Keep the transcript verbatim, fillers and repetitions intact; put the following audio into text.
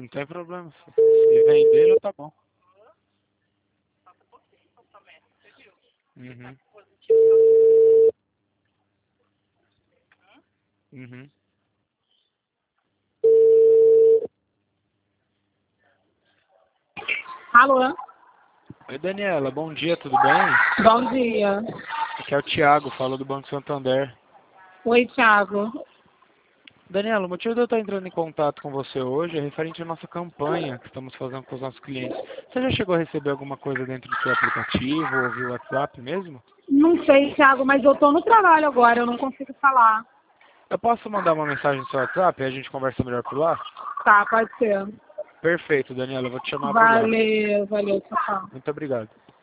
Não tem problema. Se vender, tá bom. Uhum. Uhum. Alô? Oi, Daniela. Bom dia, tudo bem? Bom dia. Aqui é o Thiago, falo do Banco Santander. Oi, Thiago. Daniela, o motivo de eu estar entrando em contato com você hoje é referente à nossa campanha que estamos fazendo com os nossos clientes. Você já chegou a receber alguma coisa dentro do seu aplicativo ou via WhatsApp mesmo? Não sei, Thiago, mas eu tô no trabalho agora, eu não consigo falar. Eu posso mandar uma mensagem no seu WhatsApp e a gente conversa melhor por lá? Tá, pode ser. Perfeito, Daniela, eu vou te chamar por lá. Valeu, valeu, tchau, tchau. Muito obrigado.